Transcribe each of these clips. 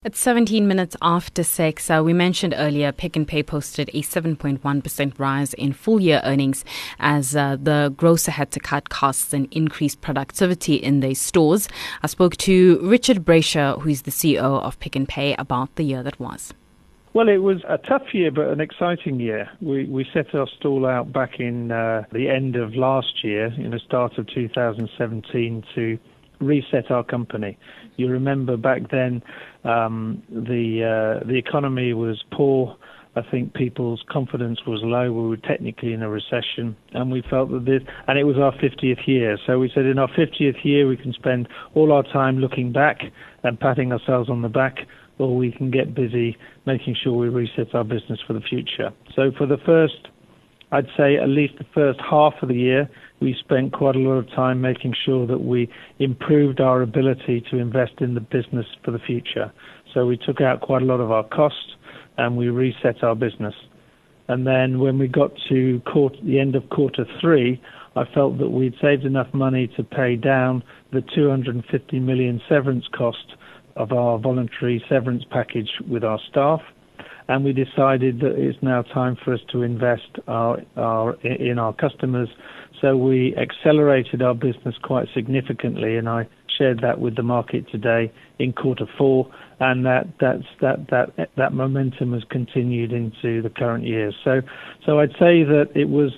It's 17 minutes after 6. We mentioned earlier Pick n Pay posted a 7.1% rise in full-year earnings as the grocer had to cut costs and increase productivity in their stores. I spoke to Richard Brasher, who is the CEO of Pick n Pay, about the year that was. Well, it was a tough year, but an exciting year. We set our stall out back in the end of last year, in the start of 2017, to reset our company. You remember back then the economy was poor. I think people's confidence was low. We were technically in a recession, and we felt that and it was our 50th year. So we said in our 50th year we can spend all our time looking back and patting ourselves on the back, or we can get busy making sure we reset our business for the future. So for the first, I'd say at least the first half of the year, we spent quite a lot of time making sure that we improved our ability to invest in the business for the future. So we took out quite a lot of our costs and we reset our business. And then when we got to the end of quarter three, I felt that we'd saved enough money to pay down the 250 million severance cost of our voluntary severance package with our staff. And we decided that it's now time for us to invest in our customers. So we accelerated our business quite significantly, and I shared that with the market today in quarter four, and that momentum has continued into the current year. So I'd say that it was,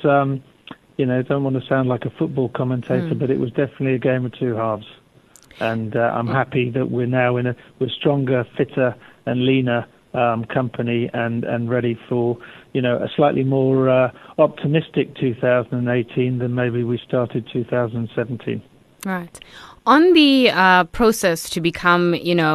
don't want to sound like a football commentator, but it was definitely a game of two halves. And I'm happy that we're now we're stronger, fitter, and leaner company and ready for a slightly more optimistic 2018 than maybe we started 2017. Right. On the process to become,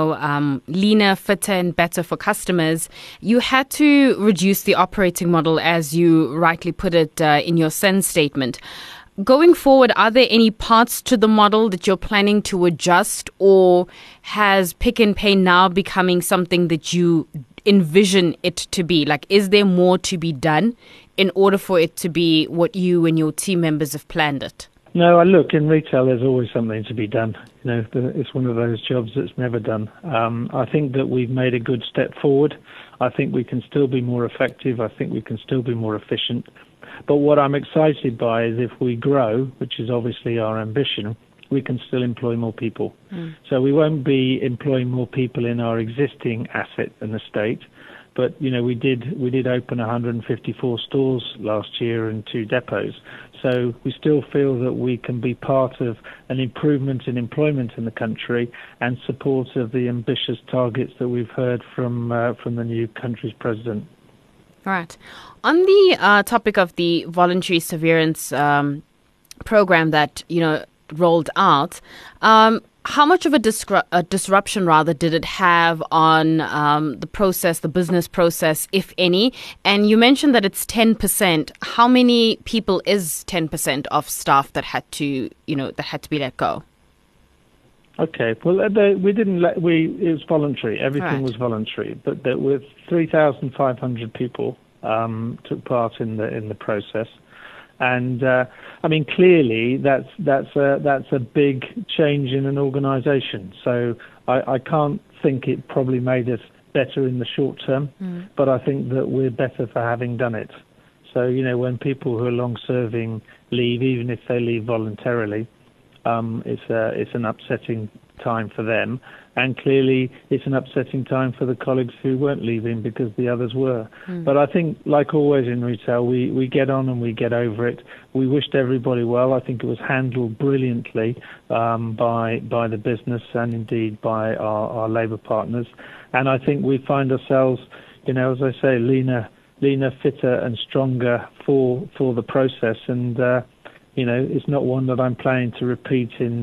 leaner, fitter and better for customers, you had to reduce the operating model, as you rightly put it in your SENS statement. Going forward, are there any parts to the model that you're planning to adjust, or has Pick n Pay now becoming something that you envision it to be? Like, is there more to be done in order for it to be what you and your team members have planned it? No, look, in retail there's always something to be done. It's one of those jobs that's never done. I think that we've made a good step forward. I think we can still be more effective. I think we can still be more efficient. But what I'm excited by is if we grow, which is obviously our ambition, we can still employ more people. So we won't be employing more people in our existing asset and estate, but we did open 154 stores last year and 2 depots. So we still feel that we can be part of an improvement in employment in the country and support of the ambitious targets that we've heard from the new country's president. Right. On the topic of the voluntary severance program that rolled out, how much of a disruption did it have on the business process, if any? And you mentioned that it's 10%. How many people is 10% of staff that had to be let go? Okay, well, it was voluntary. Everything was voluntary, but there were 3,500 people took part in the process, and clearly that's a big change in an organisation. So I can't think it probably made us better in the short term, but I think that we're better for having done it. So when people who are long-serving leave, even if they leave voluntarily, it's an upsetting time for them, and clearly it's an upsetting time for the colleagues who weren't leaving because the others were. But I think, like always in retail, we get on and we get over it. We wished everybody well. I think it was handled brilliantly by the business and indeed by our labour partners. And I think we find ourselves, as I say, leaner, fitter and stronger for the process. And it's not one that I'm planning to repeat in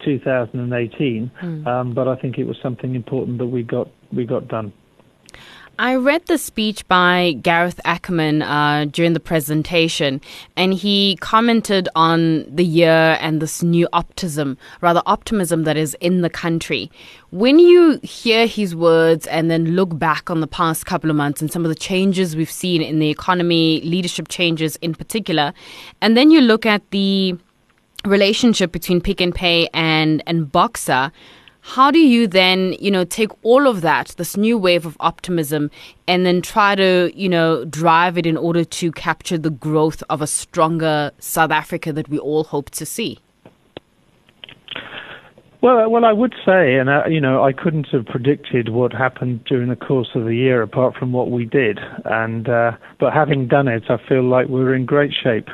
2018, but I think it was something important that we got done. I read the speech by Gareth Ackerman during the presentation, and he commented on the year and this new optimism that is in the country. When you hear his words and then look back on the past couple of months and some of the changes we've seen in the economy, leadership changes in particular, and then you look at the relationship between Pick n Pay and Boxer, How do you then, take all of that, this new wave of optimism, and then try to, drive it in order to capture the growth of a stronger South Africa that we all hope to see? Well, I would say, and I couldn't have predicted what happened during the course of the year, apart from what we did. But having done it, I feel like we're in great shape.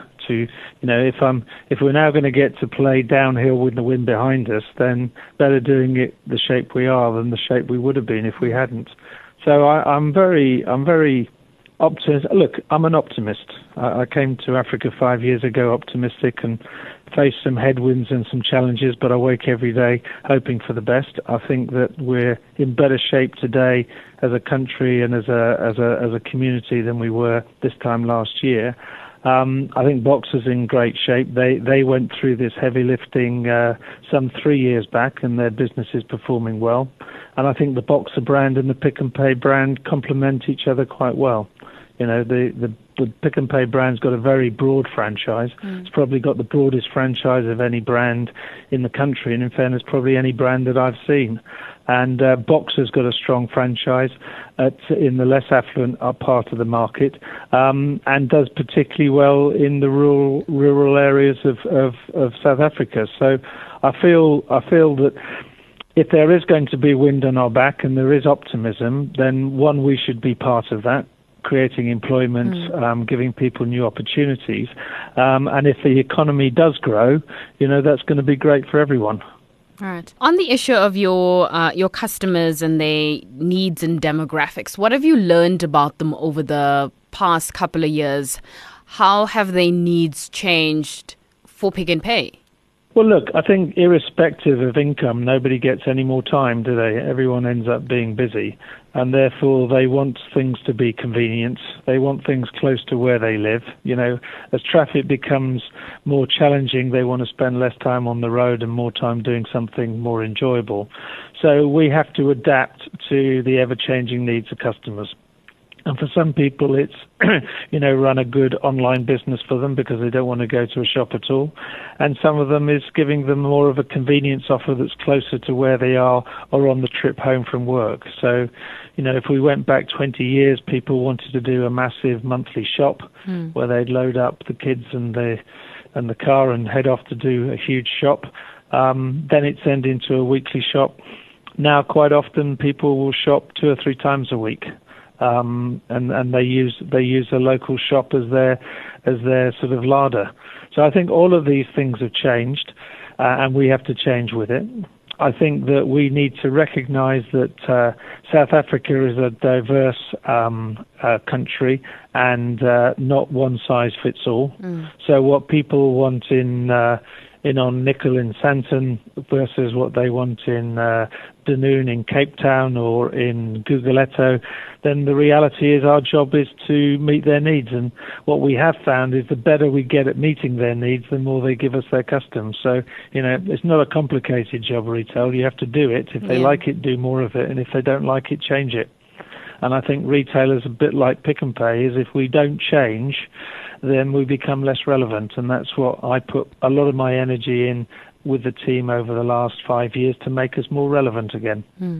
If we're now going to get to play downhill with the wind behind us, then better doing it the shape we are than the shape we would have been if we hadn't. So I'm very optimistic. Look, I'm an optimist. I came to Africa 5 years ago optimistic and faced some headwinds and some challenges, but I wake every day hoping for the best. I think that we're in better shape today as a country and as a community than we were this time last year. I think Boxer's in great shape. They went through this heavy lifting some 3 years back, and their business is performing well. And I think the Boxer brand and the Pick n Pay brand complement each other quite well. The Pick n Pay brand's got a very broad franchise. It's probably got the broadest franchise of any brand in the country, and in fairness, probably any brand that I've seen. And Boxer's got a strong franchise in the less affluent part of the market, and does particularly well in the rural areas of South Africa. So I feel that if there is going to be wind on our back and there is optimism, then we should be part of that, creating employment, giving people new opportunities. And if the economy does grow, that's going to be great for everyone. All right. On the issue of your customers and their needs and demographics, what have you learned about them over the past couple of years? How have their needs changed for Pick n Pay? Well, look, I think irrespective of income, nobody gets any more time, do they? Everyone ends up being busy, and therefore they want things to be convenient. They want things close to where they live. As traffic becomes more challenging, they want to spend less time on the road and more time doing something more enjoyable. So we have to adapt to the ever-changing needs of customers. And for some people, it's, run a good online business for them because they don't want to go to a shop at all. And some of them is giving them more of a convenience offer that's closer to where they are or on the trip home from work. So, if we went back 20 years, people wanted to do a massive monthly shop where they'd load up the kids and the car and head off to do a huge shop. Then it turned into a weekly shop. Now, quite often, people will shop 2 or 3 times a week. And they use a local shop as their sort of larder. So I think all of these things have changed, and we have to change with it. I think that we need to recognise that South Africa is a diverse country and not one size fits all. So what people want in on Nickel in Sandton versus what they want in Dunoon in Cape Town or in Guguletho, then the reality is our job is to meet their needs. And what we have found is the better we get at meeting their needs, the more they give us their customs. So, it's not a complicated job, retail. You have to do it. If they like it, do more of it. And if they don't like it, change it. And I think retail is a bit like Pick n Pay, is if we don't change, then we become less relevant. And that's what I put a lot of my energy in with the team over the last 5 years to make us more relevant again.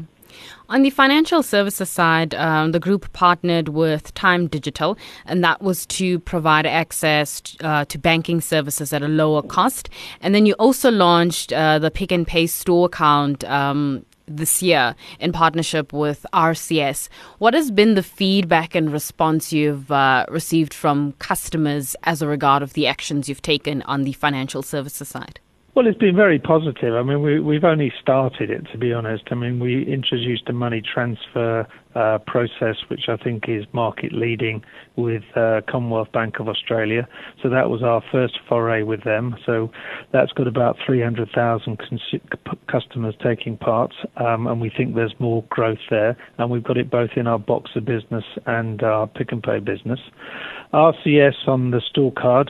On the financial services side, the group partnered with Time Digital, and that was to provide access to banking services at a lower cost. And then you also launched the Pick n Pay store account this year in partnership with RCS. What has been the feedback and response you've received from customers as a regard of the actions you've taken on the financial services side? Well, it's been very positive. I mean, we've only started it, to be honest. I mean, we introduced a money transfer process, which I think is market leading with Commonwealth Bank of Australia. So that was our first foray with them. So that's got about 300,000 customers taking part, and we think there's more growth there. And we've got it both in our Boxer business and our Pick n Pay business. RCS on the store card,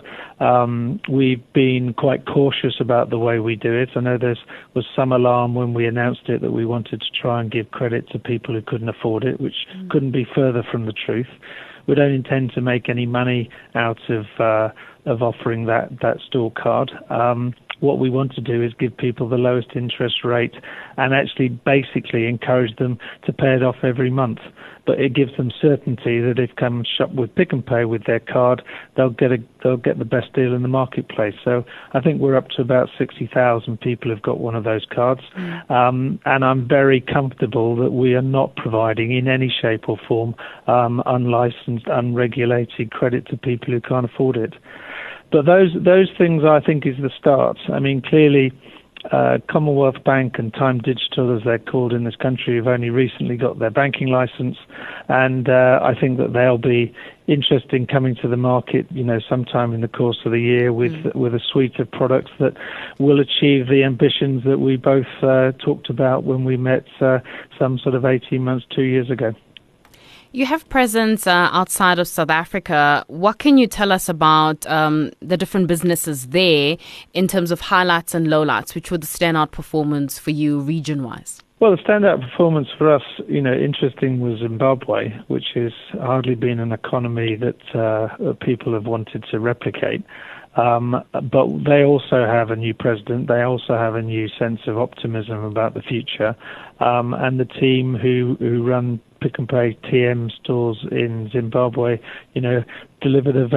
we've been quite cautious about the way we do it. I know there was some alarm when we announced it that we wanted to try and give credit to people who couldn't afford it, which couldn't be further from the truth. We don't intend to make any money out of offering that store card. what we want to do is give people the lowest interest rate and actually basically encourage them to pay it off every month. But it gives them certainty that if come shop with Pick n Pay with their card, they'll get the best deal in the marketplace. So I think we're up to about 60,000 people who've got one of those cards. And I'm very comfortable that we are not providing in any shape or form unlicensed, unregulated credit to people who can't afford it. But those things, I think, is the start. I mean, clearly, Commonwealth Bank and Time Digital, as they're called in this country, have only recently got their banking license, and I think that they'll be interested in coming to the market, sometime in the course of the year with a suite of products that will achieve the ambitions that we both talked about when we met some sort of 18 months, 2 years ago. You have presence outside of South Africa. What can you tell us about the different businesses there in terms of highlights and lowlights, which were the standout performance for you region-wise? Well, the standout performance for us, interesting, was Zimbabwe, which has hardly been an economy that people have wanted to replicate. But they also have a new president. They also have a new sense of optimism about the future. And the team who run Pick n Pay TM stores in Zimbabwe, delivered a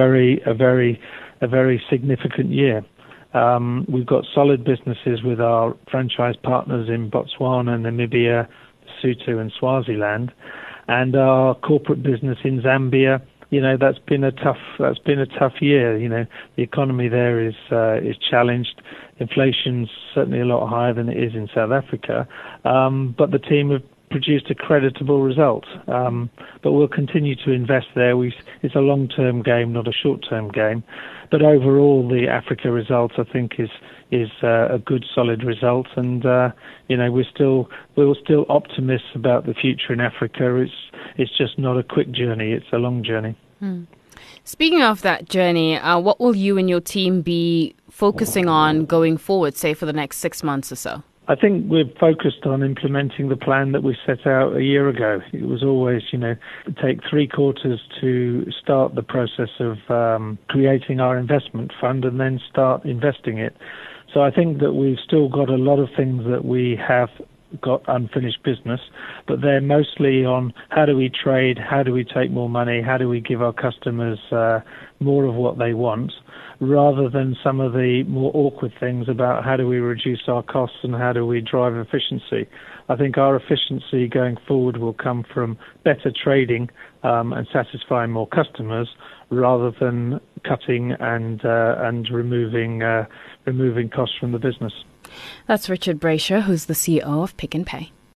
very significant year. We've got solid businesses with our franchise partners in Botswana, Namibia, Lesotho, and Swaziland, and our corporate business in Zambia. That's been a tough year. The economy there is challenged. Inflation's certainly a lot higher than it is in South Africa, but the team have produced a creditable result. But we'll continue to invest there. It's a long-term game, not a short-term game. But overall, the Africa result, I think, is a good, solid result. And we're still optimists about the future in Africa. It's just not a quick journey. It's a long journey. Speaking of that journey, what will you and your team be focusing on going forward, say, for the next 6 months or so? I think we're focused on implementing the plan that we set out a year ago. It was always, take 3 quarters to start the process of creating our investment fund and then start investing it. So I think that we've still got a lot of things that we have got unfinished business, but they're mostly on how do we trade, how do we take more money, how do we give our customers more of what they want, rather than some of the more awkward things about how do we reduce our costs and how do we drive efficiency. I think our efficiency going forward will come from better trading and satisfying more customers rather than cutting and removing costs from the business. That's Richard Brasher, who's the CEO of Pick n Pay.